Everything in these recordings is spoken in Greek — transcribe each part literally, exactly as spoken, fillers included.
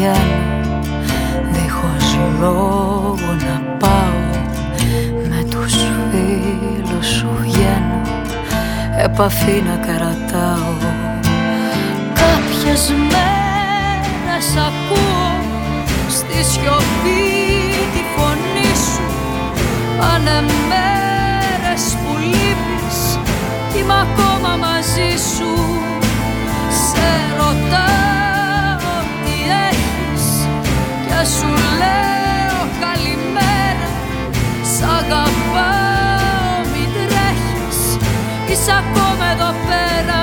βγαίνω, δίχως λόγο να πάω. Με τους φίλους σου βγαίνω, επαφή να κρατάω. Κάποιες μέρες ακούω στη σιωπή τη φωνή σου. Πάνε μέρες που λείπεις κι είμαι ακόμα μαζί σου. Σε ρωτάω τι έχεις και σου λέω καλημέρα. Σ' αγαπάω, μην τρέχεις, είσαι ακόμα εδώ πέρα.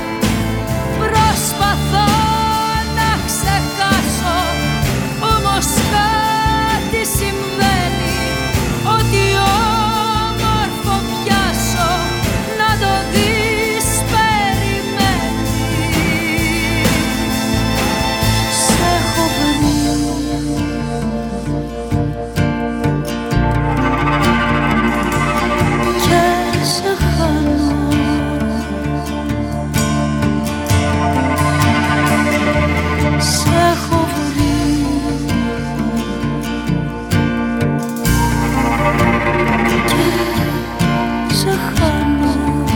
Προσπαθώ να ξεχάσω, όμως κάτι συμβαίνει. Ό,τι όμορφο πιάσω, να το δεις περιμένει. Σ' έχω βρει και σε χάνω. Σ' έχω βρει και σε χάνω.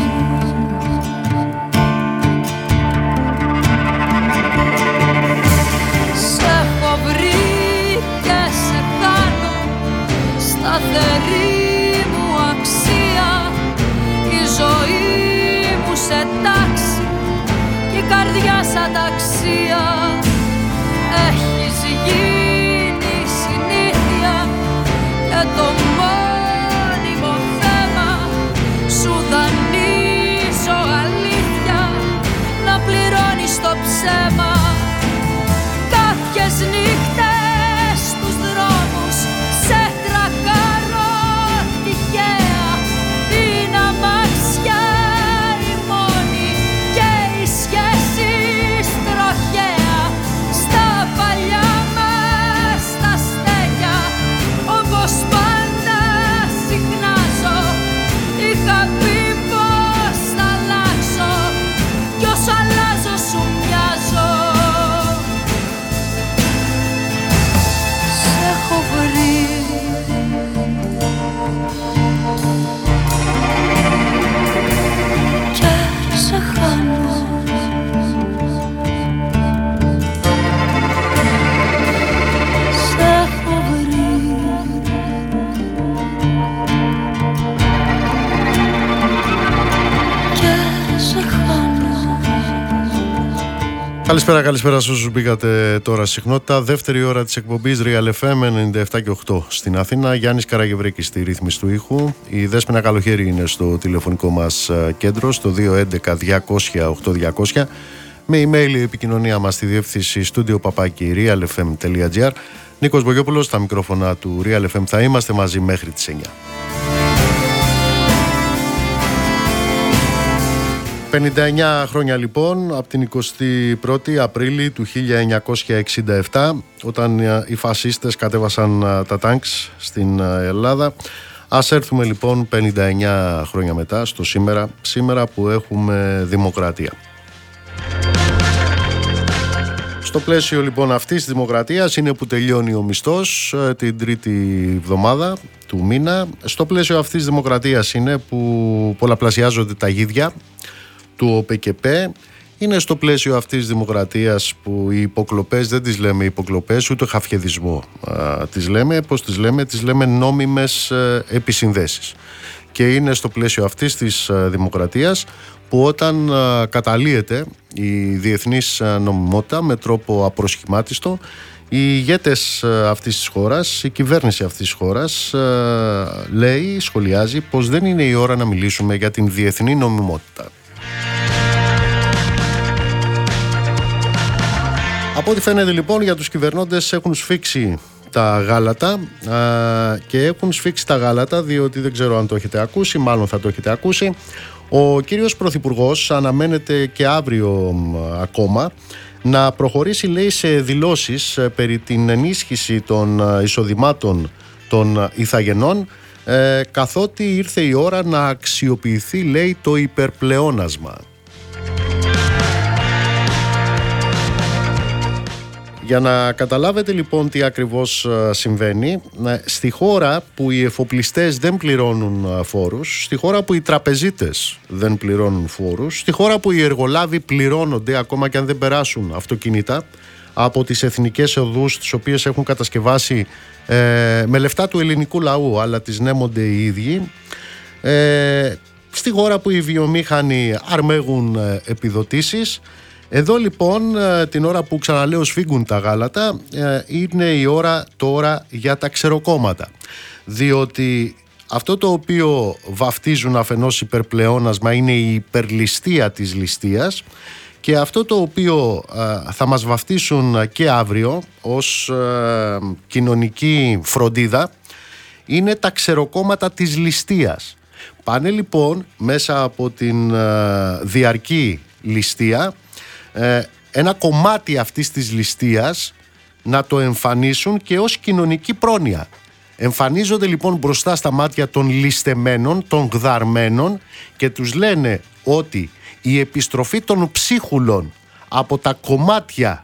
Σ' έχω βρει και σε χάνω. Σταθερή μου αξία, η ζωή μου σε τάξη και η καρδιά σαν ταξία. Έχεις γίνει συνήθεια και το μόνιμο θέμα. Σου δανείζω αλήθεια, να πληρώνεις το ψέμα. Κάποιες νύχτες στους δρόμους σε τρακάρω τυχαία. Είναι αμάξια η μόνη και οι σχέσεις τροχαία. Στα παλιά μας τα στέκια, όπως πάντα συχνάζω. Είχα πει πως θα αλλάξω κι όσο αλλάζω σου μοιάζω. Σ' έχω βρει και σε χάνω. Σ' έχω βρει και σε χάνω. Καλησπέρα, καλησπέρα σε όσους μπήκατε τώρα στη συχνότητα. Δεύτερη ώρα της εκπομπής Real εφ εμ ενενήντα επτά και οκτώ στην Αθήνα. Γιάννης Καραγευρέκης στη ρύθμιση του ήχου. Η Δέσποινα Καλοχέρη είναι στο τηλεφωνικό μας κέντρο, στο δύο έντεκα διακόσια οκτώ διακόσια. Με email η επικοινωνία μας στη διεύθυνση studio παπάκι real f m τελεία g r. Νίκος Μπογιόπουλος στα μικρόφωνα του Real εφ εμ. Θα είμαστε μαζί μέχρι τις εννιά. πενήντα εννιά χρόνια λοιπόν από την εικοστή πρώτη Απρίλη του χίλια εννιακόσια εξήντα επτά, όταν οι φασίστες κατέβασαν τα τάγκς στην Ελλάδα. Ας έρθουμε λοιπόν πενήντα εννιά χρόνια μετά στο σήμερα, σήμερα που έχουμε δημοκρατία. Στο πλαίσιο λοιπόν αυτής της δημοκρατίας είναι που τελειώνει ο μισθός την τρίτη εβδομάδα του μήνα. Στο πλαίσιο αυτής της δημοκρατίας είναι που πολλαπλασιάζονται τα γίδια του ΟΠΕΚΕΠΕ. Είναι στο πλαίσιο αυτής της δημοκρατίας που οι υποκλοπές δεν τις λέμε υποκλοπές ούτε χαφιεδισμό. Α, τις λέμε, πώς τις λέμε, τις λέμε νόμιμες ε, επισυνδέσεις. Και είναι στο πλαίσιο αυτής της ε, δημοκρατίας που όταν ε, καταλύεται η διεθνής ε, νομιμότητα με τρόπο απροσχημάτιστο, οι ηγέτες ε, αυτής της χώρας, η κυβέρνηση αυτής της χώρας ε, λέει, σχολιάζει πως δεν είναι η ώρα να μιλήσουμε για την διεθνή νομιμότητα. Από ό,τι φαίνεται λοιπόν για τους κυβερνώντες έχουν σφίξει τα γάλατα α, και έχουν σφίξει τα γάλατα διότι δεν ξέρω αν το έχετε ακούσει, μάλλον θα το έχετε ακούσει. Ο κύριος Πρωθυπουργός αναμένεται και αύριο α, ακόμα να προχωρήσει, λέει, σε δηλώσεις περί την ενίσχυση των εισοδημάτων των ηθαγενών, ε, καθότι ήρθε η ώρα να αξιοποιηθεί, λέει, το υπερπλεόνασμα. Για να καταλάβετε λοιπόν τι ακριβώς συμβαίνει, στη χώρα που οι εφοπλιστές δεν πληρώνουν φόρους, στη χώρα που οι τραπεζίτες δεν πληρώνουν φόρους, στη χώρα που οι εργολάβοι πληρώνονται ακόμα και αν δεν περάσουν αυτοκίνητα από τις εθνικές οδούς τις οποίες έχουν κατασκευάσει ε, με λεφτά του ελληνικού λαού, αλλά τις νέμονται οι ίδιοι, ε, στη χώρα που οι βιομήχανοι αρμέγουν ε, επιδοτήσεις. Εδώ λοιπόν την ώρα που ξαναλέω σφίγγουν τα γάλατα, είναι η ώρα τώρα για τα ξεροκόμματα, διότι αυτό το οποίο βαφτίζουν αφενός υπερπλεόνασμα είναι η υπερλιστεία της ληστείας, και αυτό το οποίο θα μας βαφτίσουν και αύριο ως κοινωνική φροντίδα είναι τα ξεροκόμματα της ληστείας. Πάνε λοιπόν μέσα από την διαρκή ληστεία ένα κομμάτι αυτής της ληστείας να το εμφανίσουν και ως κοινωνική πρόνοια. Εμφανίζονται λοιπόν μπροστά στα μάτια των ληστεμένων, των γδαρμένων, και τους λένε ότι η επιστροφή των ψίχουλων από τα κομμάτια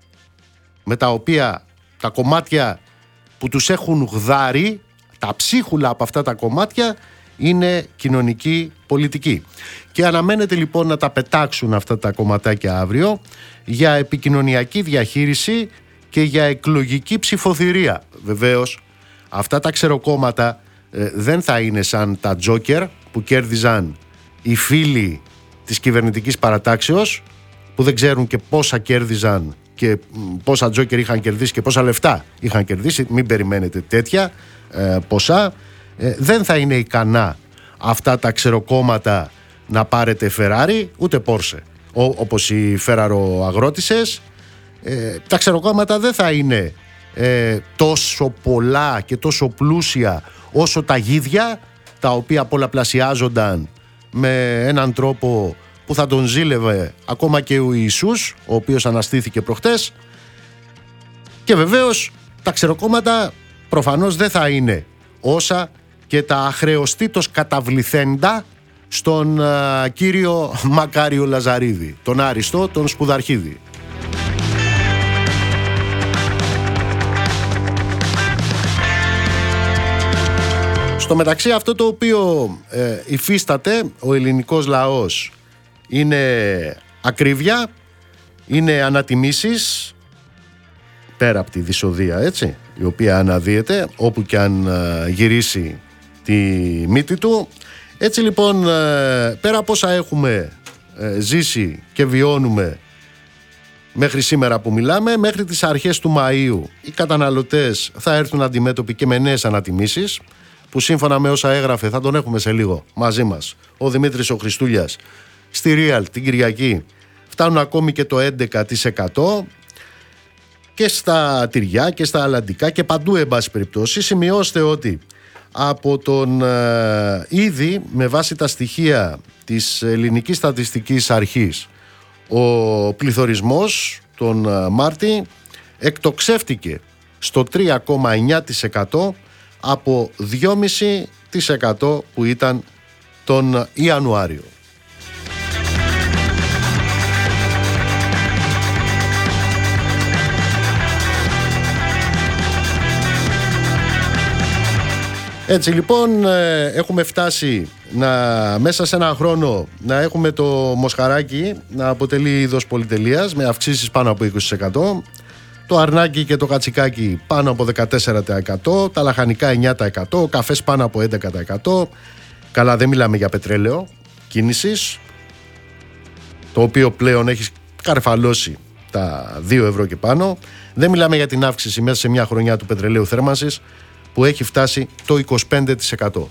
με τα οποία τα κομμάτια που τους έχουν γδάρει, τα ψίχουλα από αυτά τα κομμάτια, είναι κοινωνική πολιτική. Και αναμένεται λοιπόν να τα πετάξουν αυτά τα κομματάκια αύριο για επικοινωνιακή διαχείριση και για εκλογική ψηφοθυρία. Βεβαίως αυτά τα ξεροκόμματα ε, δεν θα είναι σαν τα τζόκερ που κέρδιζαν οι φίλοι της κυβερνητικής παρατάξεως, που δεν ξέρουν και πόσα κέρδιζαν και πόσα τζόκερ είχαν κερδίσει και πόσα λεφτά είχαν κερδίσει. Μην περιμένετε τέτοια ε, ποσά. Ε, δεν θα είναι ικανά αυτά τα ξεροκόμματα να πάρετε Ferrari ούτε Porsche, Ό, όπως οι φεραροαγρότησες. Ε, τα ξεροκόμματα δεν θα είναι ε, τόσο πολλά και τόσο πλούσια όσο τα γίδια, τα οποία πολλαπλασιάζονταν με έναν τρόπο που θα τον ζήλευε ακόμα και ο Ιησούς, ο οποίος αναστήθηκε προχτές. Και βεβαίως τα ξεροκόμματα προφανώς δεν θα είναι όσα και τα αχρεωστήτως καταβληθέντα στον α, κύριο Μακάριο Λαζαρίδη, τον Άριστο, τον Σπουδαρχίδη. Στο μεταξύ, αυτό το οποίο ε, υφίσταται ο ελληνικός λαός είναι ακρίβεια, είναι ανατιμήσεις, πέρα από τη δυσοδεία, έτσι, η οποία αναδύεται όπου και αν ε, γυρίσει τη μύτη του. Έτσι λοιπόν, ε, πέρα από όσα έχουμε ε, ζήσει και βιώνουμε μέχρι σήμερα που μιλάμε, μέχρι τις αρχές του Μαΐου οι καταναλωτές θα έρθουν αντιμέτωποι και με νέες ανατιμήσεις, που σύμφωνα με όσα έγραφε, θα τον έχουμε σε λίγο μαζί μας, ο Δημήτρης ο Χριστούλιας, στη Real την Κυριακή φτάνουν ακόμη και το έντεκα τοις εκατό, και στα τυριά και στα αλαντικά και παντού, εν πάση περιπτώσει. Σημειώστε ότι από τον ε, ήδη, με βάση τα στοιχεία της Ελληνικής Στατιστικής Αρχής, ο πληθωρισμός τον ε, Μάρτη εκτοξεύτηκε στο τρία κόμμα εννιά τοις εκατό από δύο κόμμα πέντε τοις εκατό που ήταν τον Ιανουάριο. Έτσι λοιπόν, έχουμε φτάσει να, μέσα σε ένα χρόνο να έχουμε το μοσχαράκι να αποτελεί είδος πολυτελείας με αυξήσεις πάνω από είκοσι τοις εκατό, το αρνάκι και το κατσικάκι πάνω από δεκατέσσερα τοις εκατό, τα λαχανικά εννιά τοις εκατό, ο καφές πάνω από έντεκα τοις εκατό. Καλά, δεν μιλάμε για πετρέλαιο κίνησης, το οποίο πλέον έχει καρφαλώσει τα δύο ευρώ και πάνω. Δεν μιλάμε για την αύξηση μέσα σε μια χρονιά του πετρελαίου θέρμανσης, που έχει φτάσει το είκοσι πέντε τοις εκατό.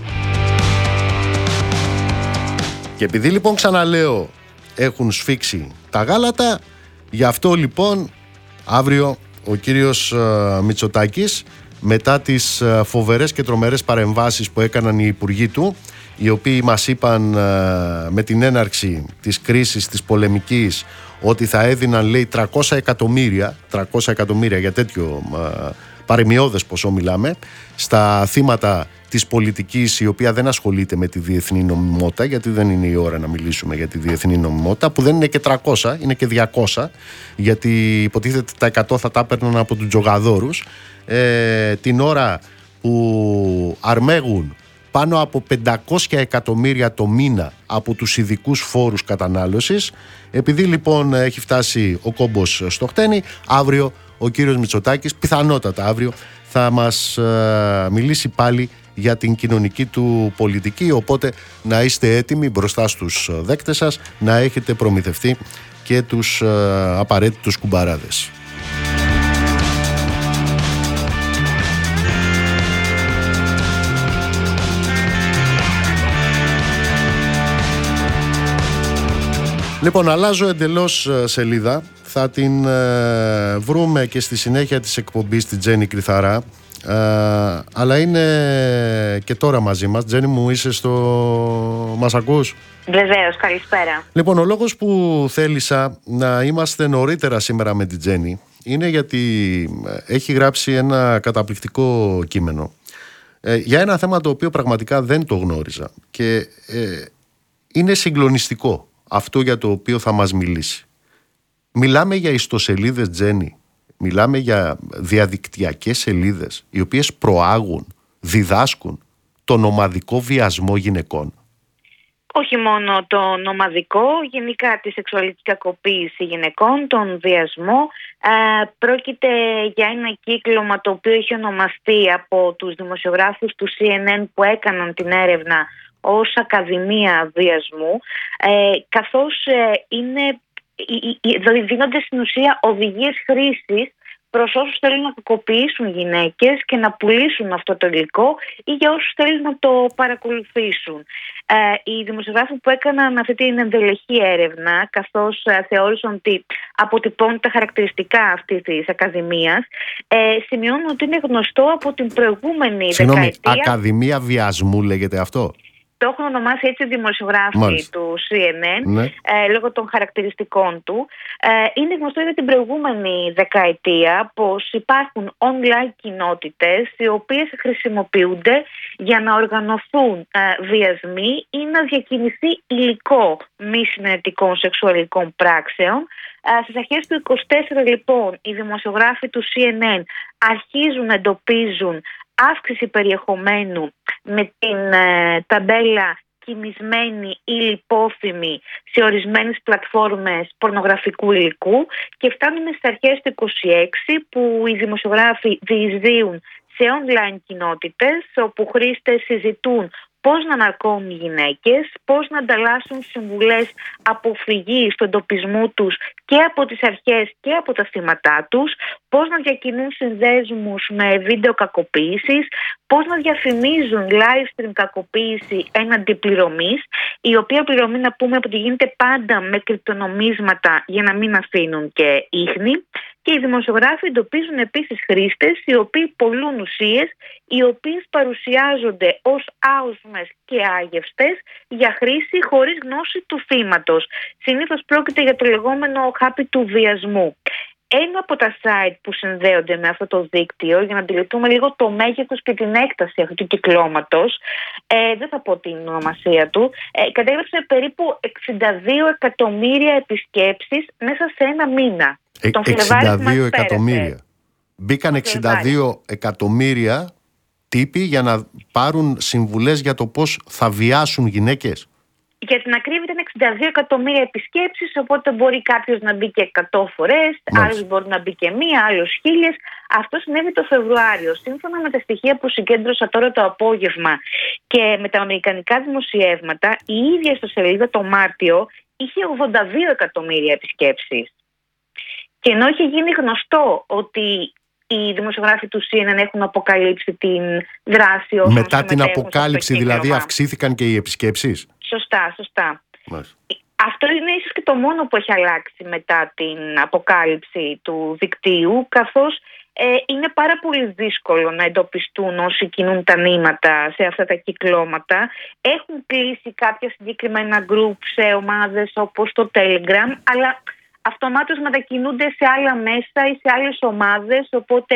Και επειδή λοιπόν, ξαναλέω, έχουν σφίξει τα γάλατα, γι' αυτό λοιπόν αύριο ο κύριος uh, Μητσοτάκης, μετά τις uh, φοβερές και τρομερές παρεμβάσεις που έκαναν οι υπουργοί του, οι οποίοι μας είπαν uh, με την έναρξη της κρίσης της πολεμικής ότι θα έδιναν, λέει, τριακόσια εκατομμύρια για τέτοιο uh, παρεμιώδες ποσό μιλάμε, στα θύματα της πολιτικής η οποία δεν ασχολείται με τη διεθνή νομιμότητα, γιατί δεν είναι η ώρα να μιλήσουμε για τη διεθνή νομιμότητα, που δεν είναι και τριακόσια, είναι και διακόσια, γιατί υποτίθεται τα εκατό θα τα έπαιρναν από τους τζογαδόρους, ε, την ώρα που αρμέγουν πάνω από πεντακόσια εκατομμύρια το μήνα από τους ειδικούς φόρους κατανάλωσης. Επειδή λοιπόν έχει φτάσει ο κόμπος στο χτένι, αύριο ο κύριος Μητσοτάκης, πιθανότατα αύριο, θα μας ε, μιλήσει πάλι για την κοινωνική του πολιτική, οπότε να είστε έτοιμοι μπροστά στους δέκτες σας, να έχετε προμηθευτεί και τους ε, απαραίτητους κουμπαράδες. Λοιπόν, αλλάζω εντελώς σελίδα. Θα την ε, βρούμε και στη συνέχεια της εκπομπής τη Τζέννη Κρυθαρά. Ε, αλλά είναι και τώρα μαζί μας. Τζέννη μου, είσαι στο... Μας ακούς? Βεβαίως, καλησπέρα. Λοιπόν, ο λόγος που θέλησα να είμαστε νωρίτερα σήμερα με την Τζέννη είναι γιατί έχει γράψει ένα καταπληκτικό κείμενο ε, για ένα θέμα το οποίο πραγματικά δεν το γνώριζα και ε, είναι συγκλονιστικό αυτό για το οποίο θα μας μιλήσει. Μιλάμε για ιστοσελίδες, Τζέννη. Μιλάμε για διαδικτυακές σελίδες οι οποίες προάγουν, διδάσκουν τον ομαδικό βιασμό γυναικών. Όχι μόνο το ομαδικό, γενικά τη σεξουαλική κακοποίηση γυναικών, τον βιασμό. Ε, πρόκειται για ένα κύκλωμα το οποίο έχει ονομαστεί από τους δημοσιογράφους του σι εν εν που έκαναν την έρευνα ως Ακαδημία Βιασμού, ε, καθώς ε, είναι, δίνονται στην ουσία οδηγίες χρήσης προς όσους θέλουν να κακοποιήσουν γυναίκες και να πουλήσουν αυτό το υλικό ή για όσους θέλουν να το παρακολουθήσουν. Ε, οι δημοσιογράφοι που έκαναν αυτή την ενδελεχή έρευνα, καθώς ε, θεώρησαν ότι αποτυπώνουν τα χαρακτηριστικά αυτής της Ακαδημίας, ε, σημειώνουν ότι είναι γνωστό από την προηγούμενη Συγγνώμη, δεκαετία. Ακαδημία Βιασμού λέγεται αυτό? Το έχουν ονομάσει έτσι οι δημοσιογράφοι Μάλιστα. του σι εν εν, ναι. ε, λόγω των χαρακτηριστικών του. Ε, είναι γνωστό για την προηγούμενη δεκαετία πως υπάρχουν online κοινότητες οι οποίες χρησιμοποιούνται για να οργανωθούν ε, βιασμοί ή να διακινηθεί υλικό μη συνενετικών σεξουαλικών πράξεων. Ε, στις αρχές του είκοσι τέσσερα λοιπόν οι δημοσιογράφοι του σι εν εν αρχίζουν να εντοπίζουν αύξηση περιεχομένου με την ε, ταμπέλα κοιμισμένη ή λιπόθυμη σε ορισμένες πλατφόρμες πορνογραφικού υλικού και φτάνουμε στις αρχές του είκοσι έξι που οι δημοσιογράφοι διεισδύουν σε online κοινότητες όπου χρήστες συζητούν πώς να αναρκώνουν γυναίκες, πώς να ανταλλάσσουν συμβουλές αποφυγής του εντοπισμού τους και από τις αρχές και από τα θύματά τους, πώς να διακινούν συνδέσμους με βίντεο κακοποίησης, πώς να διαφημίζουν live stream κακοποίηση έναντι πληρωμής, η οποία πληρωμή να πούμε ότι γίνεται πάντα με κρυπτονομίσματα για να μην αφήνουν και ίχνη. Και οι δημοσιογράφοι εντοπίζουν επίσης χρήστες οι οποίοι πωλούν ουσίες οι οποίες παρουσιάζονται ως άοσμες και άγευστες για χρήση χωρίς γνώση του θύματος. Συνήθως πρόκειται για το λεγόμενο χάπι του βιασμού. Ένα από τα site που συνδέονται με αυτό το δίκτυο, για να αντιληφθούμε λίγο το μέγεθος και την έκταση αυτού του κυκλώματος, ε, δεν θα πω την ονομασία του, ε, κατέγραψε περίπου εξήντα δύο εκατομμύρια επισκέψεις μέσα σε ένα μήνα. Ε, εξήντα δύο εκατομμύρια. Μπήκαν εξήντα δύο εκατομμύρια τύποι για να πάρουν συμβουλές για το πώς θα βιάσουν γυναίκες. Για την ακρίβεια ήταν εξήντα δύο εκατομμύρια επισκέψεις, οπότε μπορεί κάποιος να μπει και εκατό φορές, άλλος μπορεί να μπει και μία, άλλος χίλιες. Αυτό συνέβη το Φεβρουάριο. Σύμφωνα με τα στοιχεία που συγκέντρωσα τώρα το απόγευμα και με τα αμερικανικά δημοσιεύματα, η ίδια ιστοσελίδα το Μάρτιο είχε ογδόντα δύο εκατομμύρια επισκέψεις. Και ενώ είχε γίνει γνωστό ότι οι δημοσιογράφοι του σι εν εν έχουν αποκαλύψει την δράση όσων μετά την αποκάλυψη δηλαδή αυξήθηκαν και οι επισκέψεις. Σωστά, σωστά. Μάλιστα. Αυτό είναι ίσως και το μόνο που έχει αλλάξει μετά την αποκάλυψη του δικτύου, καθώς ε, είναι πάρα πολύ δύσκολο να εντοπιστούν όσοι κινούν τα νήματα σε αυτά τα κυκλώματα. Έχουν κλείσει κάποια συγκεκριμένα group σε ομάδες όπως το Telegram, αλλά αυτομάτως μετακινούνται σε άλλα μέσα ή σε άλλες ομάδες, οπότε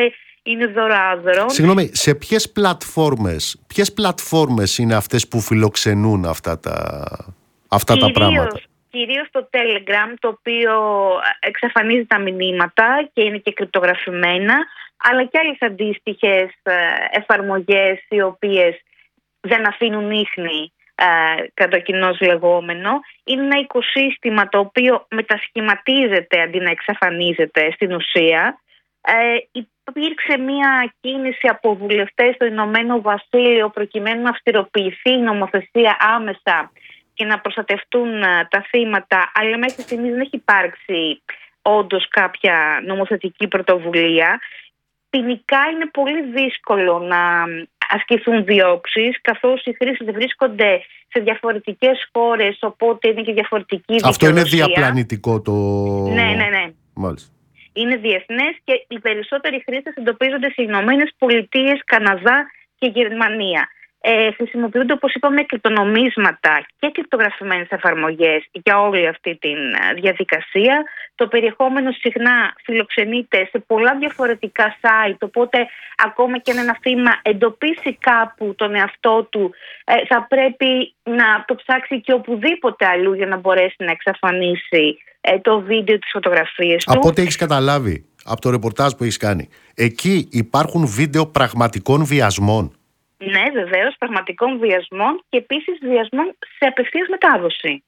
είναι δωράδρων. Συγγνώμη, σε ποιες πλατφόρμες, ποιες πλατφόρμες είναι αυτές που φιλοξενούν αυτά τα, αυτά κυρίως, τα πράγματα? Κυρίως το Telegram, το οποίο εξαφανίζει τα μηνύματα και είναι και κρυπτογραφημένα, αλλά και άλλες αντίστοιχες εφαρμογές οι οποίες δεν αφήνουν ίχνη ε, κατά κοινώς λεγόμενο. Είναι ένα οικοσύστημα το οποίο μετασχηματίζεται αντί να εξαφανίζεται στην ουσία. Ε, υπήρξε μια κίνηση από βουλευτές στο Ηνωμένο Βασίλειο προκειμένου να αυστηροποιηθεί η νομοθεσία άμεσα και να προστατευτούν τα θύματα, αλλά μέχρι στιγμής δεν έχει υπάρξει όντως κάποια νομοθετική πρωτοβουλία. Ποινικά είναι πολύ δύσκολο να ασκηθούν διώξεις, καθώς οι χρήστες βρίσκονται σε διαφορετικές χώρες, οπότε είναι και διαφορετική δικαιοδοσία. Αυτό είναι διαπλανητικό το... Ναι, ναι, ναι. Μάλιστα. Είναι διεθνές και οι περισσότεροι χρήστες εντοπίζονται σε Ηνωμένες Πολιτείες, Καναδά και Γερμανία. Ε, χρησιμοποιούνται, όπως είπαμε, κρυπτονομίσματα και κρυπτογραφημένες εφαρμογές για όλη αυτή τη διαδικασία. Το περιεχόμενο συχνά φιλοξενείται σε πολλά διαφορετικά site, οπότε ακόμα και αν ένα θύμα εντοπίσει κάπου τον εαυτό του, ε, θα πρέπει να το ψάξει και οπουδήποτε αλλού για να μπορέσει να εξαφανίσει ε, το βίντεο, τις φωτογραφίες του. Από ό,τι έχεις καταλάβει από το ρεπορτάζ που έχεις κάνει, εκεί υπάρχουν βίντεο πραγματικών βιασμών? Ναι, βεβαίως, πραγματικών βιασμών και επίσης βιασμών σε απευθείας μετάδοση.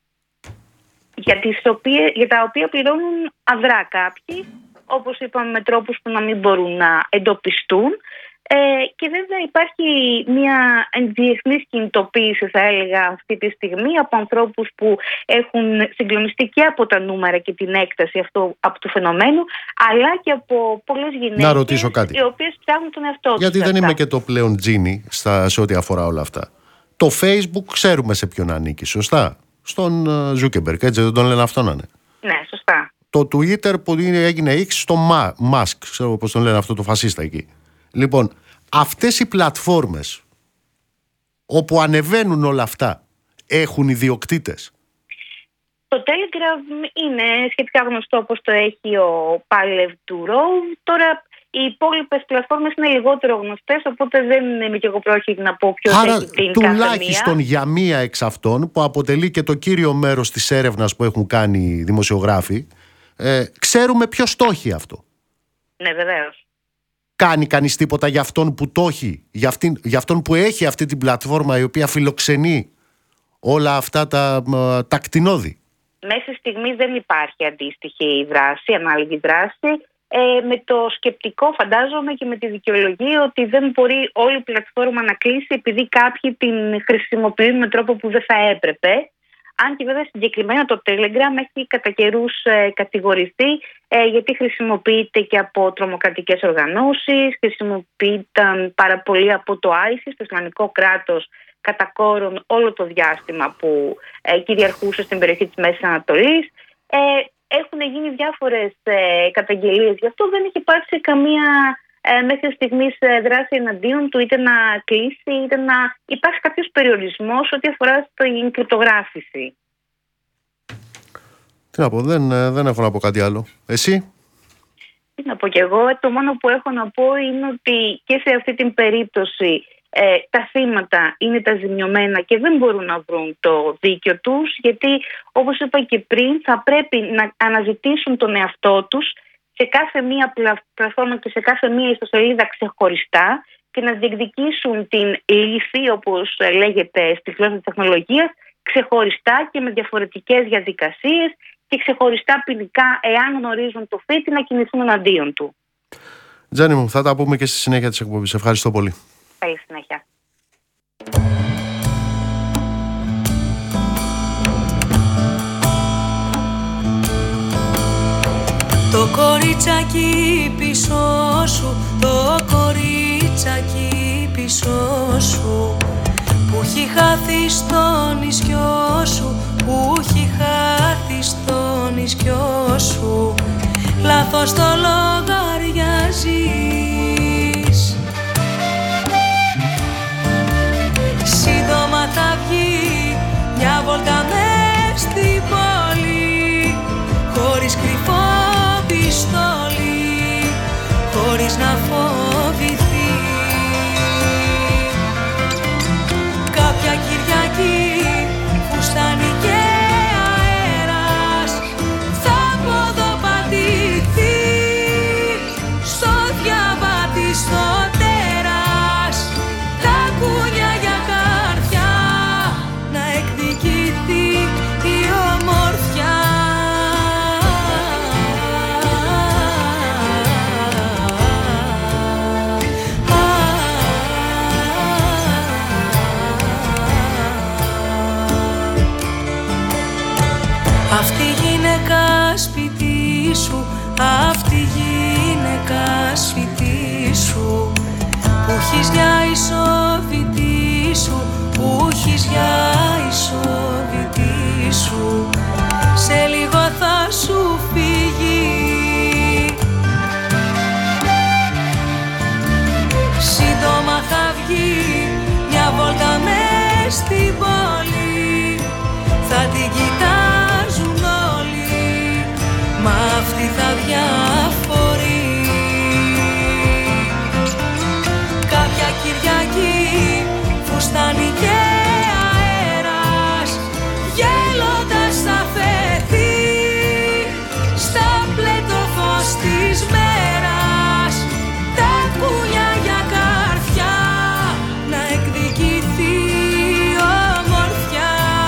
Για, τις οποίες, για τα οποία πληρώνουν αδρά κάποιοι, όπως είπαμε, με τρόπους που να μην μπορούν να εντοπιστούν. Ε, και βέβαια υπάρχει μια διεθνής κινητοποίηση, θα έλεγα, αυτή τη στιγμή από ανθρώπους που έχουν συγκλονιστεί και από τα νούμερα και την έκταση αυτού, από του φαινομένου, αλλά και από πολλές γυναίκες, να ρωτήσω κάτι, οι οποίες ψάχνουν τον εαυτό τους. Γιατί δεν αυτά. είμαι και το πλέον τζίνι στα, σε ό,τι αφορά όλα αυτά. Το Facebook ξέρουμε σε ποιον ανήκει, σωστά? Στον Zuckerberg, έτσι δεν τον λένε αυτόν, να είναι? Ναι, σωστά. Το Twitter που έγινε X στο Musk, ξέρω πώς τον λένε αυτό το φασίστα εκεί. Λοιπόν, αυτές οι πλατφόρμες όπου ανεβαίνουν όλα αυτά έχουν ιδιοκτήτες? Το Telegram είναι σχετικά γνωστό, όπως το έχει ο Πάλευ Τουρόβ. Τώρα οι υπόλοιπες πλατφόρμες είναι λιγότερο γνωστές, οπότε δεν είμαι και εγώ πρόχειρη να πω ποιος Άρα, έχει την τουλάχιστον για μία εξ αυτών, που αποτελεί και το κύριο μέρος της έρευνας που έχουν κάνει οι δημοσιογράφοι, ε, ξέρουμε ποιος το έχει αυτό. Ναι, βεβαίως. Κάνει κανείς τίποτα για αυτόν που το έχει, για, αυτήν, για αυτόν που έχει αυτή την πλατφόρμα η οποία φιλοξενεί όλα αυτά τα, τα κτηνώδη? Μέχρι στιγμής δεν υπάρχει αντίστοιχη δράση, ανάλογη δράση, ε, με το σκεπτικό, φαντάζομαι, και με τη δικαιολογία ότι δεν μπορεί όλη η πλατφόρμα να κλείσει επειδή κάποιοι την χρησιμοποιούν με τρόπο που δεν θα έπρεπε. Αν και βέβαια συγκεκριμένα το Telegram έχει κατά καιρούς ε, κατηγορηθεί ε, γιατί χρησιμοποιείται και από τρομοκρατικές οργανώσεις, χρησιμοποιείται πάρα πολύ από το άισις, το Ισλαμικό κράτος, κατά κόρον όλο το διάστημα που ε, κυριαρχούσε στην περιοχή της Μέσης Ανατολής. Ε, έχουν γίνει διάφορες ε, καταγγελίες γι' αυτό, δεν έχει υπάρξει καμία ε, μέχρι στιγμής ε, δράση εναντίον του, είτε να κλείσει είτε να υπάρχει κάποιος περιορισμός ό,τι αφορά στην κρυπτογράφηση. Τι να πω, δεν, δεν έχω να πω κάτι άλλο. Εσύ? Τι να πω κι εγώ, το μόνο που έχω να πω είναι ότι και σε αυτή την περίπτωση ε, τα θύματα είναι τα ζημιωμένα και δεν μπορούν να βρουν το δίκιο τους, γιατί όπως είπα και πριν θα πρέπει να αναζητήσουν τον εαυτό τους σε κάθε μία πλατφόρμα και σε κάθε μία ιστοσελίδα ξεχωριστά και να διεκδικήσουν την λύθη, όπως λέγεται στη γλώσσα της τεχνολογίας, ξεχωριστά και με διαφορετικές διαδικασίες και ξεχωριστά ποινικά, εάν γνωρίζουν το θήτη, να κινηθούν εναντίον του. Τζάνι μου, θα τα πούμε και στη συνέχεια της εκπομπής. Ευχαριστώ πολύ. Καλή συνέχεια. Το κοριτσάκι πίσω σου, το κοριτσάκι πίσω σου, που έχει χάθει στο νησιό σου, που έχει χάθει στο νησιό σου, λάθος το λογαριάζεις. Σύντομα θα βγει μια βόλτα μες στην πόλη, χωρίς κρυφό πιστόλι, χωρίς χωρίς να φοβηθεί. Κάποια Κυριακή φουστάνει και αέρας θα ποδοπατηθεί στο διαβάτη στο τέρας, τα κούνια για καρδιά να εκδικηθεί η ομορφιά. Αυτή η γυναίκα σπίτι σου, αυτή η γυναίκα σπίτι σου, που έχεις για ισοβητή σου, που έχεις για ισοβητή σου, σε λίγο θα σου φύγει. Σύντομα θα βγει μια βόλτα μες στην πόλη, θα την κοιτάζουν όλοι, μα αυτή θα διαφορεί. Κάποια Κυριακή φουστάνει και αέρας, γέλοντας θα φεθεί στα πλέτο φως της μέρας, τα κούνια για καρδιά να εκδικηθεί η ομορφιά.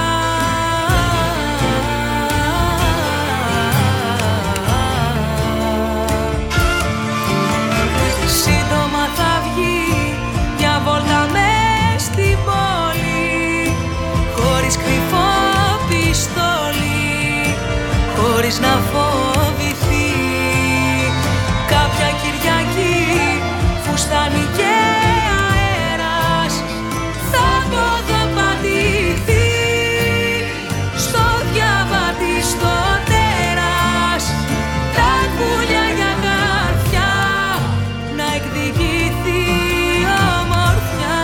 Σύντομα θα βγει μια βόλτα μες στην πόλη, χωρίς κρυφό πιστόλι, χωρίς να φοβηθεί. Κάποια Κυριακή φουστάνει και αέρας θα ποδοπατηθεί στο διαβάτη στο τέρας, τα κούνια για καρδιά να εκδικηθεί η ομορφιά.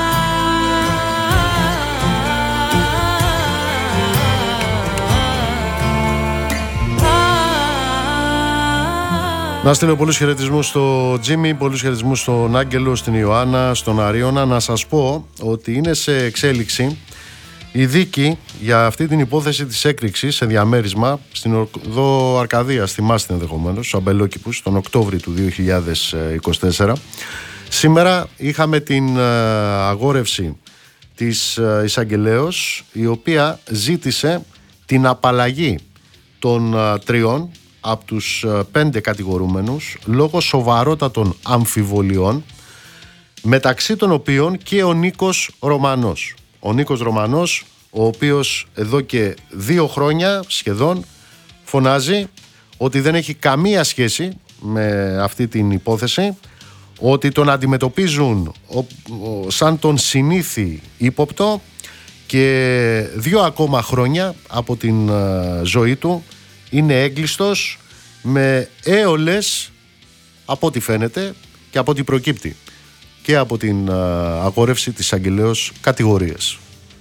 Να στείλω πολλούς χαιρετισμούς στο Τζίμι, πολλούς χαιρετισμούς στον Άγγελο, στην Ιωάννα, στον Αρίωνα. Να σας πω ότι είναι σε εξέλιξη η δίκη για αυτή την υπόθεση της έκρηξης σε διαμέρισμα στην οδό Αρκαδίας, θυμάστε ενδεχομένως, στους Αμπελόκηπους, τον Οκτώβρη του δύο χιλιάδες είκοσι τέσσερα. Σήμερα είχαμε την αγόρευση της εισαγγελέως, η οποία ζήτησε την απαλλαγή των τριών από τους πέντε κατηγορούμενους λόγω σοβαρότατων αμφιβολιών, μεταξύ των οποίων και ο Νίκος Ρωμανός. Ο Νίκος Ρωμανός, ο οποίος εδώ και δύο χρόνια σχεδόν φωνάζει ότι δεν έχει καμία σχέση με αυτή την υπόθεση, ότι τον αντιμετωπίζουν σαν τον συνήθι ύποπτο και δύο ακόμα χρόνια από την ζωή του είναι έγκλειστος με έολες, από ό,τι φαίνεται και από ό,τι προκύπτει και από την αγόρευση της αγγελέως κατηγορίες.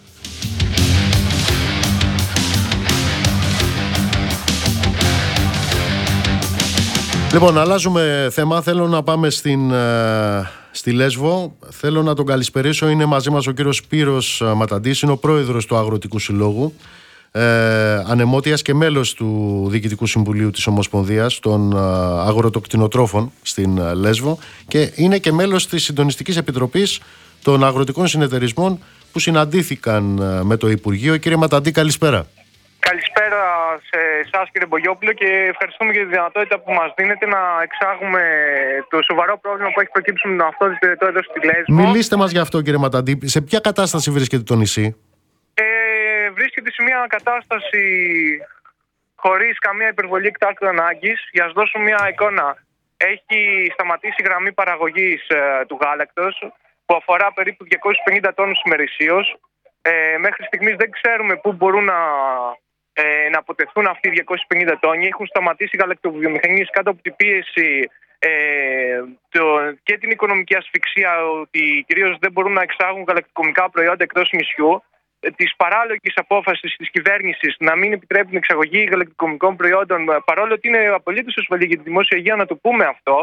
Λοιπόν, αλλάζουμε θέμα. Θέλω να πάμε στην, στη Λέσβο. Θέλω να τον καλησπερίσω. Είναι μαζί μας ο κύριος Σπύρος Ματαντής, είναι ο πρόεδρος του Αγροτικού Συλλόγου Ε, Ανεμότιας και μέλος του Διοικητικού Συμβουλίου της Ομοσπονδίας των Αγροτοκτηνοτρόφων στην Λέσβο και είναι και μέλος της Συντονιστικής Επιτροπής των Αγροτικών Συνεταιρισμών που συναντήθηκαν με το Υπουργείο. Κύριε Ματαντή, καλησπέρα. Καλησπέρα σε εσάς, κύριε Μπογιόπουλο, και ευχαριστούμε για τη δυνατότητα που μας δίνετε να εξάγουμε το σοβαρό πρόβλημα που έχει προκύψει με τον αυτόδη πυρετό εδώ στη Λέσβο. Μιλήστε μας γι' αυτό, κύριε Ματαντή. Σε ποια κατάσταση βρίσκεται το νησί? Βρίσκεται σε μια κατάσταση χωρίς καμία υπερβολή εκτάκτου ανάγκης. Για να σας δώσω μια εικόνα, έχει σταματήσει η γραμμή παραγωγής ε, του γάλακτος, που αφορά περίπου διακόσιους πενήντα τόνους ημερησίως. Ε, μέχρι στιγμής δεν ξέρουμε πού μπορούν να, ε, να αποτεθούν αυτοί οι διακόσιοι πενήντα τόνοι. Έχουν σταματήσει οι γαλακτοβιομηχανίες κάτω από την πίεση ε, το, και την οικονομική ασφυξία, ότι κυρίως δεν μπορούν να εξάγουν γαλακτοκομικά προϊόντα εκτός νησιού. Της παράλογης απόφασης της κυβέρνησης να μην επιτρέπει την εξαγωγή γαλακτοκομικών προϊόντων, παρόλο ότι είναι απολύτως ασφαλή για τη δημόσια υγεία, να το πούμε αυτό,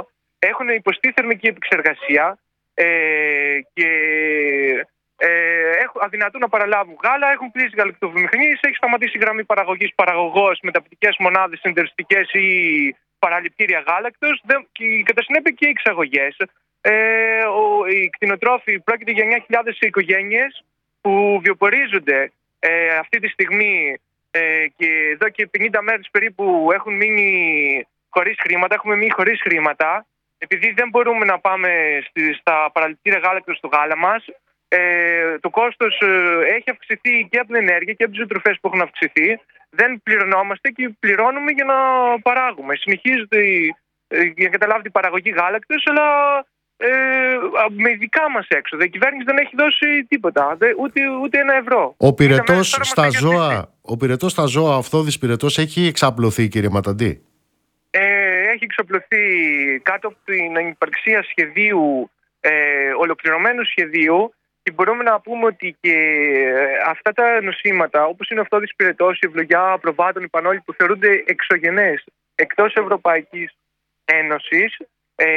έχουν υποστεί θερμική επεξεργασία ε, και ε, έχουν, αδυνατούν να παραλάβουν γάλα, έχουν κλείσει γαλακτοβιομηχανίες, έχει σταματήσει η γραμμή παραγωγής παραγωγός, μεταπτυτικές μονάδες, συνεταιριστικές ή παραληπτήρια γάλακτος και κατά συνέπεια και οι εξαγωγές. Ε, ο, οι κτηνοτρόφοι πρόκειται για εννιά χιλιάδες οικογένειες που βιοπορίζονται ε, αυτή τη στιγμή ε, και εδώ και πενήντα μέρες περίπου έχουν μείνει χωρίς χρήματα, έχουμε μείνει χωρίς χρήματα επειδή δεν μπορούμε να πάμε στη, στα παραληπτήρια γάλακτος στο γάλα μας. Ε, το κόστος ε, έχει αυξηθεί και από την ενέργεια και από τις ζωοτροφές που έχουν αυξηθεί. Δεν πληρωνόμαστε και πληρώνουμε για να παράγουμε. Συνεχίζεται η, ε, για να καταλάβετε η παραγωγή γάλακτος, αλλά ε, με δικά μας έξοδα. Η κυβέρνηση δεν έχει δώσει τίποτα, δε, ούτε, ούτε ένα ευρώ. Ο πυρετός στα ζώα, ο πυρετός στα ζώα, αυτόδης πυρετός, έχει εξαπλωθεί, κύριε Ματαντή? Ε, έχει εξαπλωθεί κάτω από την ανυπαρξία σχεδίου, ε, ολοκληρωμένου σχεδίου. Και μπορούμε να πούμε ότι και αυτά τα νοσήματα, όπως είναι αυτό της πυρετός, η ευλογιά προβάτων, οι πανόλοι που θεωρούνται εξωγενές εκτός Ευρωπαϊκής Ένωσης, ε,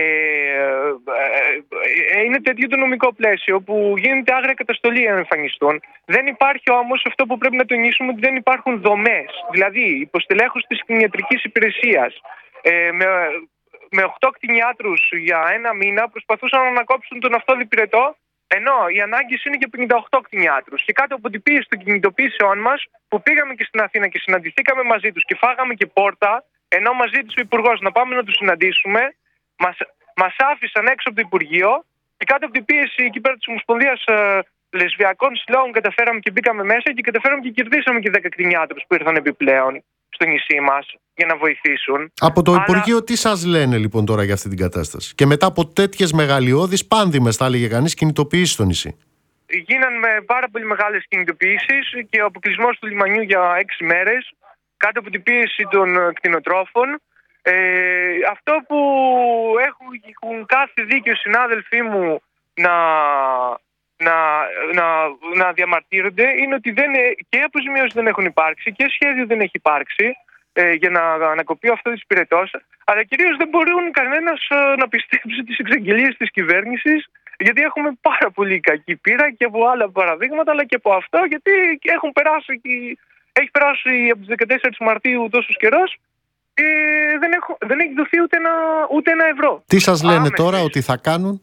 ε, είναι τέτοιο το νομικό πλαίσιο που γίνεται άγρια καταστολή αν εμφανιστούν. Δεν υπάρχει όμως αυτό που πρέπει να τονίσουμε, ότι δεν υπάρχουν δομές. Δηλαδή, υποστελέχωση της κτηνιατρικής υπηρεσίας ε, με, με οκτώ κτηνιάτρους για ένα μήνα προσπαθούσαν να ανακόψουν τον αυτόδη πυρετό, ενώ οι ανάγκες είναι για πενήντα οκτώ κτηνιάτρους. Και κάτω από την πίεση των κινητοποιήσεων μας, που πήγαμε και στην Αθήνα και συναντηθήκαμε μαζί τους και φάγαμε και πόρτα, ενώ μαζί τους ο Υπουργός να πάμε να τους συναντήσουμε, μας, μας άφησαν έξω από το Υπουργείο και κάτω από την πίεση εκεί πέρα της Ομοσπονδίας ε, Λεσβιακών Συλλόγων καταφέραμε και μπήκαμε μέσα και καταφέραμε και κερδίσαμε και δέκα κτηνιάτρους που ήρθαν επιπλέον στο νησί μας για να βοηθήσουν. Από το Αλλά... Υπουργείο τι σας λένε λοιπόν τώρα για αυτή την κατάσταση? Και μετά από τέτοιες μεγαλειώδεις, πάνδημες θα έλεγε κανείς, κινητοποιήσεις στο νησί. Γίναν με πάρα πολύ μεγάλες κινητοποιήσεις και ο αποκλεισμός του λιμανιού για έξι μέρες κάτω από την πίεση των κτηνοτρόφων. Ε, αυτό που έχουν, έχουν κάθε δίκιο συνάδελφοί μου να, να, να, να διαμαρτύρονται είναι ότι δεν, και αποζημιώσεις δεν έχουν υπάρξει και σχέδιο δεν έχει υπάρξει ε, για να ανακοπεί αυτό της πυρετός, αλλά κυρίως δεν μπορούν κανένας ε, να πιστέψει τις εξαγγελίες της κυβέρνησης, γιατί έχουμε πάρα πολύ κακή πείρα και από άλλα παραδείγματα, αλλά και από αυτό, γιατί έχουν περάσει, έχει περάσει από τις δεκατέσσερις Μαρτίου τόσος καιρός και δεν, έχω, δεν έχει δοθεί ούτε ένα, ούτε ένα ευρώ. Τι σας λένε Άμεσες. Τώρα ότι θα κάνουν?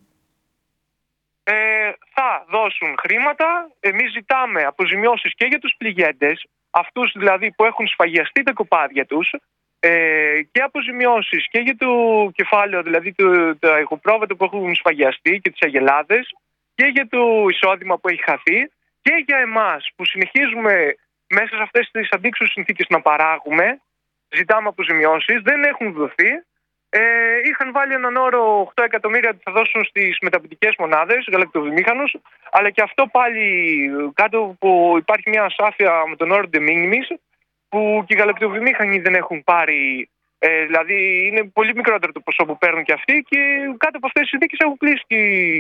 Ε, θα δώσουν χρήματα. Εμείς ζητάμε αποζημιώσεις και για τους πληγέντες, αυτούς δηλαδή που έχουν σφαγιαστεί τα κοπάδια τους, ε, και αποζημιώσεις και για το κεφάλαιο, δηλαδή το, τα ηχοπρόβατα που έχουν σφαγιαστεί και τις αγελάδες, και για το εισόδημα που έχει χαθεί, και για εμάς που συνεχίζουμε μέσα σε αυτές τις αντίξωες συνθήκες να παράγουμε. Ζητάμε αποζημιώσεις, δεν έχουν δοθεί. Ε, είχαν βάλει έναν όρο οκτώ εκατομμύρια που θα δώσουν στις μεταπτυτικές μονάδες, γαλακτοβιομήχανους, αλλά και αυτό πάλι κάτω που υπάρχει μια ασάφεια με τον όρο de minimis, που και οι γαλακτοβιομήχανοι δεν έχουν πάρει, ε, δηλαδή είναι πολύ μικρότερο το ποσό που παίρνουν και αυτοί, και κάτω από αυτές τις συνθήκες έχουν κλείσει και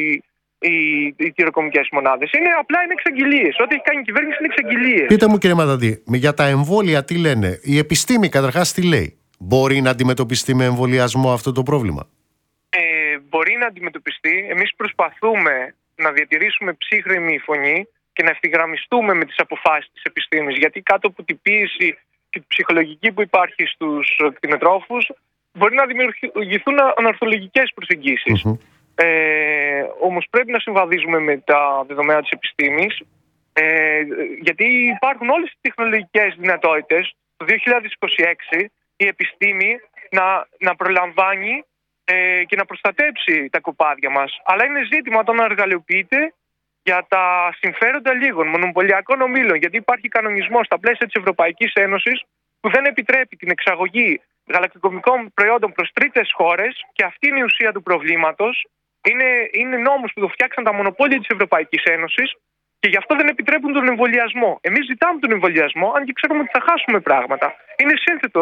οι, οι τυροκομικές μονάδες. Είναι απλά είναι εξαγγελίες. Ό,τι έχει κάνει η κυβέρνηση είναι εξαγγελίες. Πείτε μου, κύριε Ματαντή, για τα εμβόλια τι λένε? Η επιστήμη καταρχάς τι λέει? Μπορεί να αντιμετωπιστεί με εμβολιασμό αυτό το πρόβλημα? Ε, μπορεί να αντιμετωπιστεί. Εμείς προσπαθούμε να διατηρήσουμε ψύχρεμη φωνή και να ευθυγραμμιστούμε με τις αποφάσεις της επιστήμης. Γιατί κάτω από την πίεση και την ψυχολογική που υπάρχει στους κτηνοτρόφους, μπορεί να δημιουργηθούν ανορθολογικές προσεγγίσεις. Mm-hmm. Ε, όμως πρέπει να συμβαδίζουμε με τα δεδομένα της επιστήμης, ε, γιατί υπάρχουν όλες οι τεχνολογικές δυνατότητες το δύο χιλιάδες είκοσι έξι η επιστήμη να, να προλαμβάνει ε, και να προστατέψει τα κοπάδια μας. Αλλά είναι ζήτημα το να εργαλειοποιείται για τα συμφέροντα λίγων μονοπωλιακών ομίλων, γιατί υπάρχει κανονισμός στα πλαίσια της Ευρωπαϊκής Ένωσης που δεν επιτρέπει την εξαγωγή γαλακτοκομικών προϊόντων προς τρίτες χώρες, και αυτή είναι η ουσία του προβλήματος. Είναι, είναι νόμος που το φτιάξαν τα μονοπόλια της Ευρωπαϊκής Ένωσης και γι' αυτό δεν επιτρέπουν τον εμβολιασμό. Εμείς ζητάμε τον εμβολιασμό, αν και ξέρουμε ότι θα χάσουμε πράγματα. Είναι σύνθετο,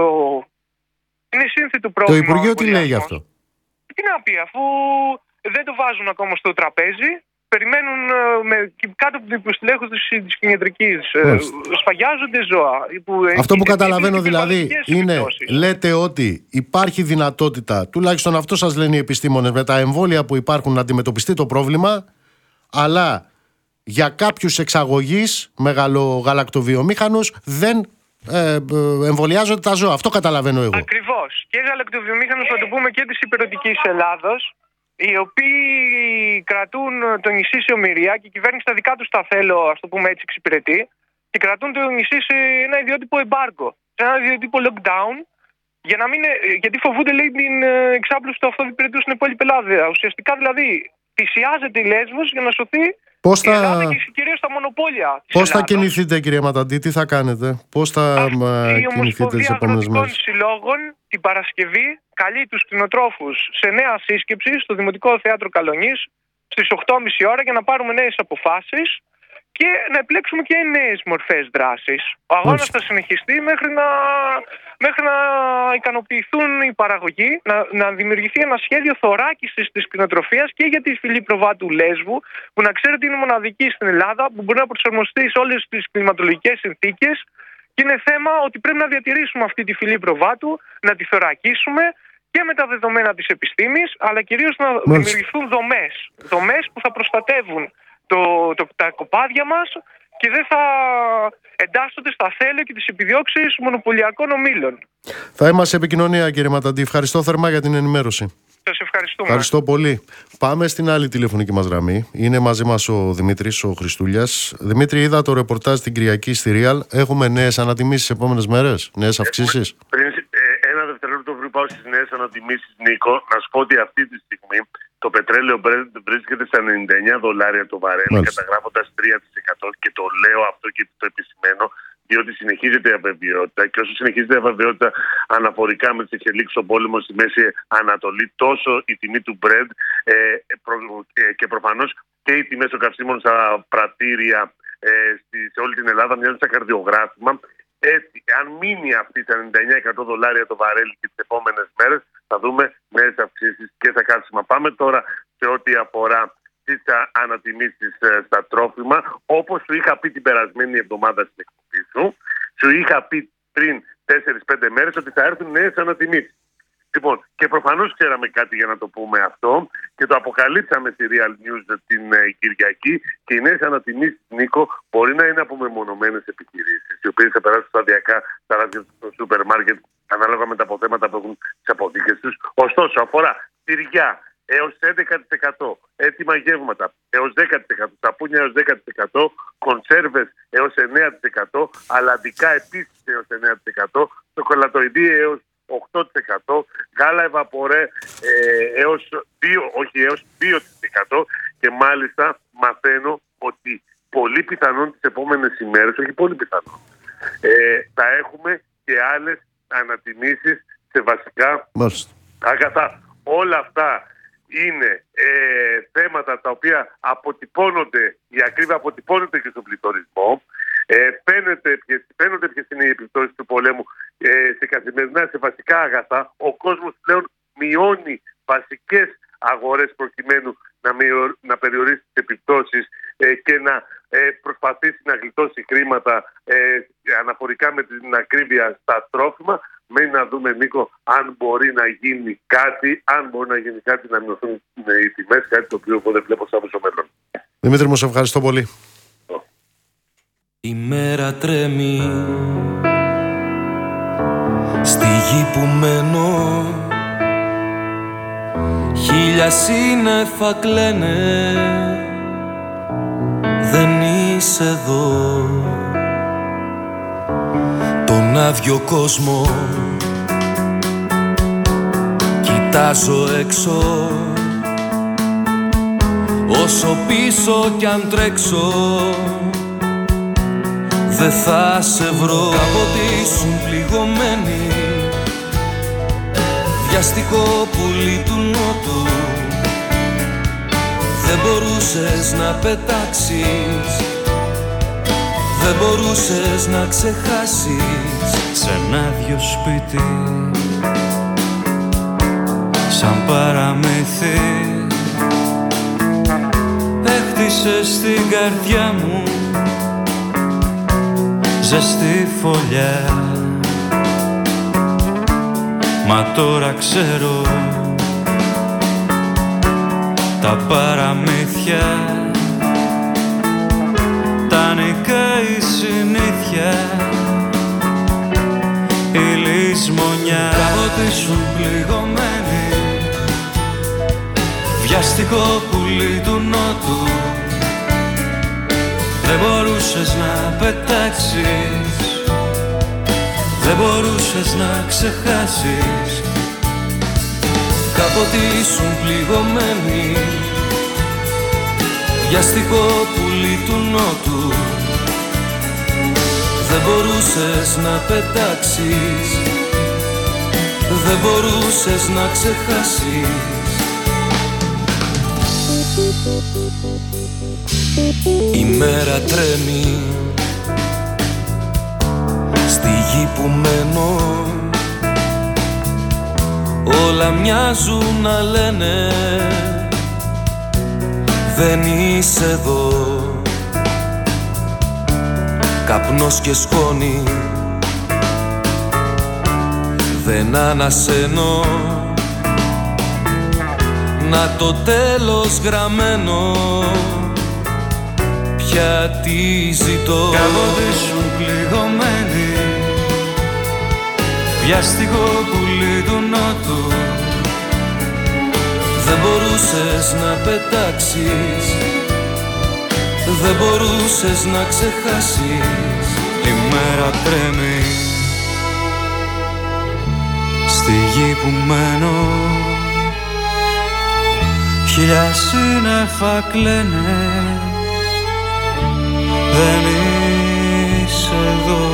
είναι σύνθετο πρόβλημα. Το Υπουργείο τι λέει γι' αυτό? Τι να πει, αφού δεν το βάζουν ακόμα στο τραπέζι, περιμένουν με, κάτω από την υποστηλέχωση της κτηνιατρικής. Σφαγιάζονται ζώα. Που, αυτό που καταλαβαίνω δηλαδή είναι, επιπτώσεις. Λέτε ότι υπάρχει δυνατότητα, τουλάχιστον αυτό σας λένε οι επιστήμονες, με τα εμβόλια που υπάρχουν να αντιμετωπιστεί το πρόβλημα, αλλά για κάποιους εξαγωγείς μεγαλογαλακτοβιομήχανους δεν ε, εμβολιάζονται τα ζώα. Αυτό καταλαβαίνω εγώ. Ακριβώς. Και γαλακτοβιομήχανους, θα το πούμε, και της υπηρετικής Ελλάδος, οι οποίοι κρατούν το νησί σε ομηρία και η κυβέρνηση τα δικά τους τα θέλω, ας το πούμε έτσι, εξυπηρετεί, και κρατούν το νησί σε ένα ιδιότυπο εμπάργκο, σε ένα ιδιότυπο lockdown, για να μην, γιατί φοβούνται, λέει, την εξάπλωση του αυτοδιπηρετού στην υπόλοιπη Ελλάδα. Ουσιαστικά δηλαδή θυσιάζεται η Λέσβος για να σωθεί πώς η Ελλάδα και κυρίως τα μονοπόλια. Πώς θα κινηθείτε, κύριε Ματαντή, τι θα κάνετε, πώς θα κινηθείτε τις επόμενες μέρες? Η Συλλόγων την Παρασκευή καλεί τους κτηνοτρόφους σε νέα σύσκεψη στο Δημοτικό Θέατρο Καλονής στις οκτώ και μισή ώρα για να πάρουμε νέες αποφάσεις και να επιλέξουμε και νέες μορφές δράσης. Ο αγώνας θα συνεχιστεί μέχρι να, μέχρι να ικανοποιηθούν οι παραγωγοί, να, να δημιουργηθεί ένα σχέδιο θωράκισης της κτηνοτροφίας και για τη φυλή προβάτου Λέσβου, που να ξέρετε είναι μοναδική στην Ελλάδα, που μπορεί να προσαρμοστεί σε όλες τις κλιματολογικές συνθήκες. Και είναι θέμα ότι πρέπει να διατηρήσουμε αυτή τη φυλή προβάτου, να τη θωρακίσουμε και με τα δεδομένα της επιστήμης, αλλά κυρίως να Μάλιστα. δημιουργηθούν δομές. Δομές που θα προστατεύουν το, το, τα κοπάδια μας και δεν θα εντάσσονται στα θέλω και τις επιδιώξεις μονοπωλιακών ομίλων. Θα είμαστε σε επικοινωνία, κύριε Ματαντή. Ευχαριστώ θερμά για την ενημέρωση. Σας ευχαριστούμε. Ευχαριστώ πολύ. Πάμε στην άλλη τηλεφωνική μας γραμμή. Είναι μαζί μας ο Δημήτρης, ο Χριστούλιας. Δημήτρη, είδα το ρεπορτάζ την Κυριακή στη Real. Έχουμε νέες ανατιμήσεις τις επόμενες μέρες, νέες αυξήσεις? Πριν ε, ένα δευτερόλεπτο πριν πάω στις νέες ανατιμήσεις, Νίκο, να σου πω ότι αυτή τη στιγμή το πετρέλαιο βρίσκεται στα ενενήντα εννέα δολάρια το βαρέλι, καταγράφοντας τρία τοις εκατό, και το λέω αυτό και το επισημαίνω, διότι συνεχίζεται η αβεβαιότητα, και όσο συνεχίζεται η αβεβαιότητα αναφορικά με τις εξελίξεις στον πόλεμο στη Μέση Ανατολή, τόσο η τιμή του Brent ε, προ, ε, και προφανώς και οι τιμές των καυσίμων στα πρατήρια ε, στη, σε όλη την Ελλάδα μοιάζουν σαν καρδιογράφημα. Έτσι, αν μείνει αυτή στα ενενήντα εννέα εκατό δολάρια το βαρέλι και τις επόμενες μέρες, θα δούμε νέες αυξήσεις και στα καύσιμα. Πάμε τώρα σε ό,τι αφορά τις ανατιμήσεις στα τρόφιμα. Όπως σου είχα πει την περασμένη εβδομάδα στην εκπομπή σου, σου είχα πει πριν τέσσερις πέντε μέρες ότι θα έρθουν νέες ανατιμήσεις. Λοιπόν, και προφανώς ξέραμε κάτι για να το πούμε αυτό και το αποκαλύψαμε στη Real News την ε, Κυριακή, και οι νέες ανατιμήσεις, Νίκο, μπορεί να είναι από μεμονωμένες επιχειρήσεις, οι οποίες θα περάσουν σταδιακά στα ράδια στο σούπερ μάρκετ ανάλογα με τα αποθέματα που έχουν τις αποθήκες τους. Ωστόσο, αφορά τυριά έως έντεκα τοις εκατό, έτοιμα γεύματα έως δέκα τοις εκατό, σαπούνια έως δέκα τοις εκατό, κονσέρβες έως εννέα τοις εκατό, αλαντικά επίσης έως εννέα τοις εκατό, σοκολατοειδή έως οκτώ τοις εκατό, γάλα ευαπορέ ε, έως, δύο, όχι, έως δύο τοις εκατό, και μάλιστα μαθαίνω ότι πολύ πιθανόν τις επόμενες ημέρες, όχι πολύ πιθανόν, ε, θα έχουμε και άλλες ανατιμήσεις σε βασικά αγαθά. Όλα αυτά είναι ε, θέματα τα οποία αποτυπώνονται, η ακρίβεια αποτυπώνεται και στον πληθωρισμό. Ε, φαίνεται, φαίνονται ποιες είναι οι επιπτώσεις του πολέμου ε, σε καθημερινά, σε βασικά αγαθά. Ο κόσμος πλέον μειώνει βασικές αγορές προκειμένου να, μειω, να περιορίσει τις επιπτώσεις ε, και να ε, προσπαθήσει να γλιτώσει χρήματα ε, αναφορικά με την ακρίβεια στα τρόφιμα. Μένει να δούμε, Νίκο, αν μπορεί να γίνει κάτι, αν μπορεί να γίνει κάτι να μειωθούν οι τιμές, κάτι το οποίο δεν βλέπω σαν στο μέλλον. Δημήτρη μου, σε ευχαριστώ πολύ. Η μέρα τρέμει στη γη που μένω, χίλια σύννεφα κλαίνε, δεν είσαι εδώ. Τον άδειο κόσμο κοιτάζω έξω, όσο πίσω κι αν τρέξω δεν θα σε βρω. Αποτίσουν πληγωμένοι, βιαστικό πουλί του νότου, δεν μπορούσες να πετάξεις, δεν μπορούσες να ξεχάσεις. Σ' ένα άδειο σπίτι, σαν παραμύθι, είσαι στην καρδιά μου ζεστή φωλιά. Μα τώρα ξέρω τα παραμύθια τα νικάει η συνήθεια, η λησμονιά. Κάποτε ήσουν πληγωμένη, βιαστικό πουλί του νότου. Δεν μπορούσες να πετάξεις, δεν μπορούσες να ξεχάσεις. Κάποτε ήσουν πληγωμένη, βιαστικό πουλί του νότου. Δεν μπορούσες να πετάξεις, δεν μπορούσες να ξεχάσεις. Η μέρα τρέμει στη γη που μένω, όλα μοιάζουν να λένε δεν είσαι εδώ. Καπνός και σκόνη δεν ανασένω, να το τέλος γραμμένο πια τι ζητώ. Κάποτε ήσουν πληγωμένη, βιαστικό πουλί του νότου. Δεν μπορούσες να πετάξεις, δεν μπορούσες να ξεχάσεις. Η μέρα τρέμει στη γη που μένω, χίλια σύννεφα κλαίνε, δεν είσαι εδώ.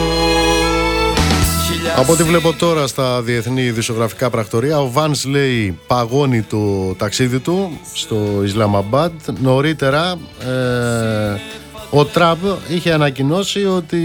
Από ό,τι βλέπω τώρα στα διεθνή ειδησιογραφικά πρακτορία, ο Βάνς λέει παγώνει το ταξίδι του στο Ισλαμαμπάντ. Νωρίτερα ε, ο Τραμπ είχε ανακοινώσει ότι,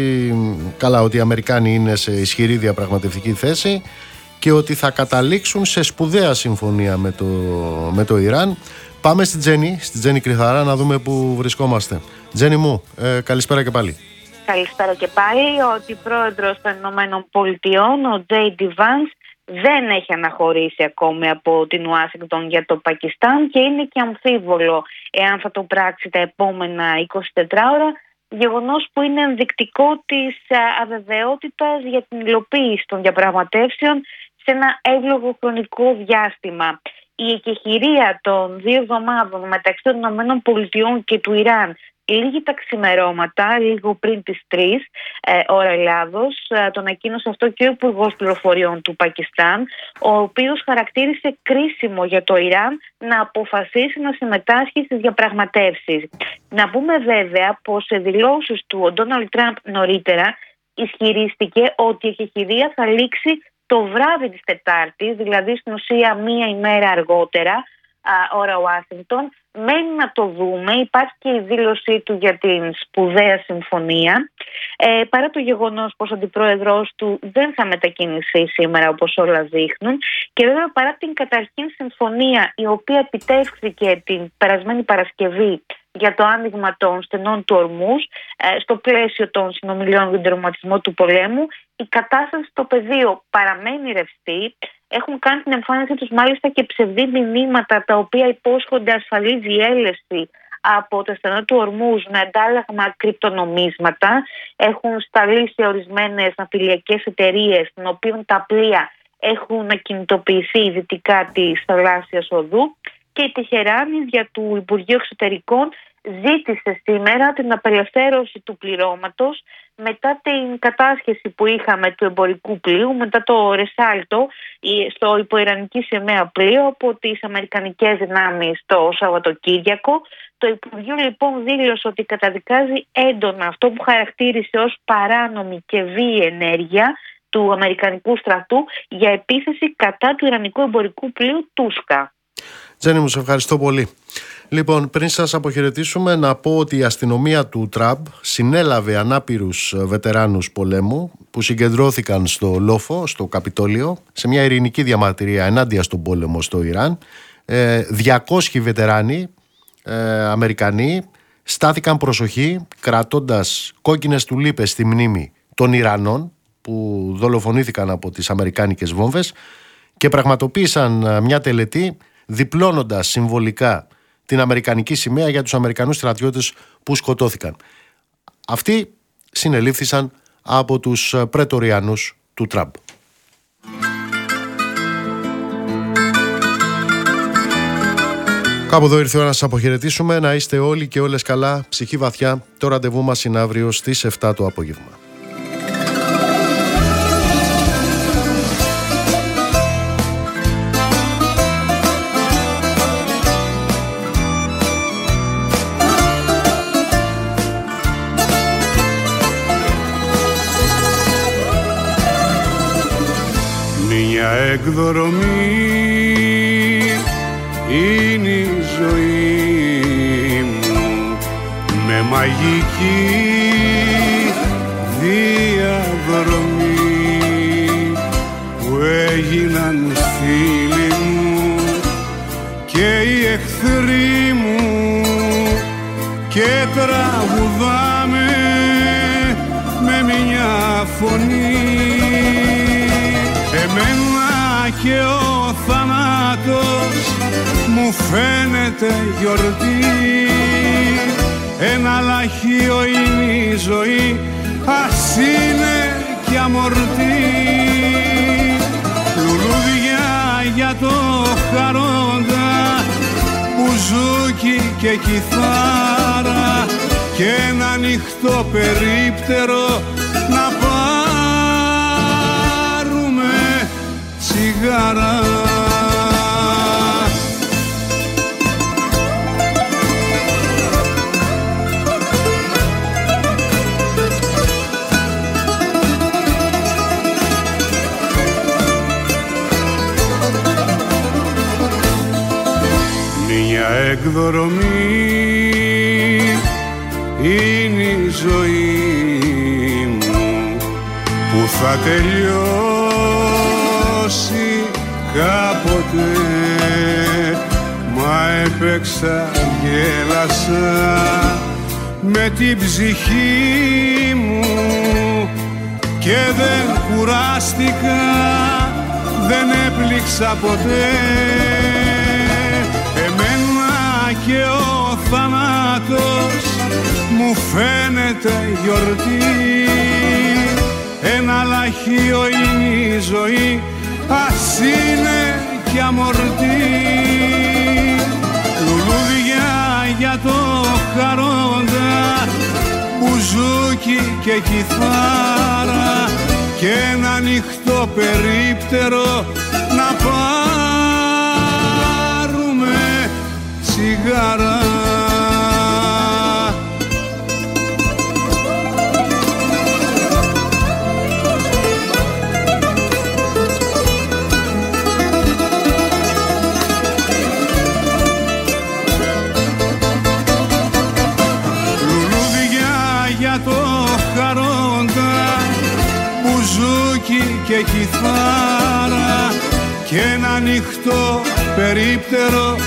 καλά, ότι οι Αμερικάνοι είναι σε ισχυρή διαπραγματευτική θέση και ότι θα καταλήξουν σε σπουδαία συμφωνία με το, με το Ιράν. Πάμε στη Τζέννη, στη Τζέννη Κρυθαρά, να δούμε που βρισκόμαστε. Τζέννη μου, ε, καλησπέρα και πάλι. Καλησπέρα και πάλι. Ο αντιπρόεδρος των Ηνωμένων Πολιτειών, ο Τζέι Ντι Βάνς, δεν έχει αναχωρήσει ακόμη από την Ουάσιγκτον για το Πακιστάν και είναι και αμφίβολο εάν θα το πράξει τα επόμενα είκοσι τέσσερις ώρα, γεγονός που είναι ενδεικτικό της αβεβαιότητας για την υλοποίηση των διαπραγματεύσεων σε ένα εύλογο χρονικό διάστημα. Η εκεχηρία των δύο εβδομάδων μεταξύ των Ηνωμένων Πολιτειών και του Ιράν λίγη τα ξημερώματα, λίγο πριν τις τρεις ε, ώρα Ελλάδος, ε, τον ανακοίνωσε αυτό και ο Υπουργός Πληροφοριών του Πακιστάν, ο οποίος χαρακτήρισε κρίσιμο για το Ιράν να αποφασίσει να συμμετάσχει στις διαπραγματεύσεις. Να πούμε βέβαια πως σε δηλώσεις του ο Ντόναλντ Τραμπ νωρίτερα ισχυρίστηκε ότι η εκεχηρία θα λήξει το βράδυ της Τετάρτης, δηλαδή στην ουσία μία ημέρα αργότερα, α, ώρα Ουάσιγκτον. Μένει να το δούμε, υπάρχει και η δήλωσή του για την σπουδαία συμφωνία, ε, παρά το γεγονός πως ο αντιπρόεδρος του δεν θα μετακινηθεί σήμερα όπως όλα δείχνουν, και βέβαια παρά την καταρχήν συμφωνία η οποία επιτεύχθηκε την περασμένη Παρασκευή για το άνοιγμα των στενών του Ορμούζ ε, στο πλαίσιο των συνομιλιών για τον τερματισμό του πολέμου, η κατάσταση στο πεδίο παραμένει ρευστή. Έχουν κάνει την εμφάνισή τους μάλιστα και ψευδή μηνύματα τα οποία υπόσχονται ασφαλή διέλευση από τα στενά του Ορμούζ με αντάλλαγμα κρυπτονομίσματα. Έχουν σταλεί σε ορισμένες ναυτιλιακές εταιρείες, των οποίων τα πλοία έχουν ακινητοποιηθεί δυτικά της θαλάσσιας οδού, και η Τεχεράνη δια του Υπουργείου Εξωτερικών ζήτησε σήμερα την απελευθέρωση του πληρώματος μετά την κατάσχεση που είχαμε του εμπορικού πλοίου, μετά το ρεσάλτο στο υποϊρανική σημαία πλοίο από τις αμερικανικές δυνάμεις το Σαββατοκύριακο. Το Υπουργείο λοιπόν δήλωσε ότι καταδικάζει έντονα αυτό που χαρακτήρισε ως παράνομη και βίαιη ενέργεια του αμερικανικού στρατού για επίθεση κατά του ιρανικού εμπορικού πλοίου Τούσκα. Τζέννη μου, σε ευχαριστώ πολύ. Λοιπόν, πριν σας αποχαιρετήσουμε, να πω ότι η αστυνομία του Τραμπ συνέλαβε ανάπηρους βετεράνους πολέμου που συγκεντρώθηκαν στο Λόφο, στο Καπιτόλιο, σε μια ειρηνική διαμαρτυρία ενάντια στον πόλεμο στο Ιράν. Ε, διακόσιοι βετεράνοι ε, Αμερικανοί στάθηκαν προσοχή κρατώντας κόκκινες τουλίπες στη μνήμη των Ιρανών που δολοφονήθηκαν από τις αμερικάνικες βόμβες και πραγματοποίησαν μια τελετή διπλώνοντας συμβολικά την αμερικανική σημαία για τους Αμερικανούς στρατιώτες που σκοτώθηκαν. Αυτοί συνελήφθησαν από τους πρετοριανούς του Τραμπ. Κάπου εδώ ήρθε η ώρα να σας αποχαιρετήσουμε. Να είστε όλοι και όλες καλά, ψυχή βαθιά. Το ραντεβού μας είναι αύριο στις επτά το απόγευμα. Μια εκδρομή είναι η ζωή μου με μαγική διαδρομή που έγιναν φίλοι μου και οι εχθροί μου και τραγουδάμε με μια φωνή. Εμένα και ο θάνατος μου φαίνεται γιορτή, ένα λαχείο είναι η ζωή, ας είναι κι αμορτή. Λουλούδια για το χαρόντα, μπουζούκι και κιθάρα και ένα ανοιχτό περίπτερο να πάρουμε τσιγάρα. Μια εκδρομή είναι η ζωή μου που θα τελειώσει κάποτε, μα έπαιξα, γέλασα με την ψυχή μου και δεν κουράστηκα, δεν έπληξα ποτέ. Εμένα και ο θάνατος μου φαίνεται γιορτή, ένα λαχείο είναι η ζωή, ας είναι κι αμορτή. Λουλούδια για το χαρόντα, μπουζούκι και κιθάρα και ένα ανοιχτό περίπτερο να πάρουμε τσιγάρα. Και κιθάρα και ένα ανοιχτό περίπτερο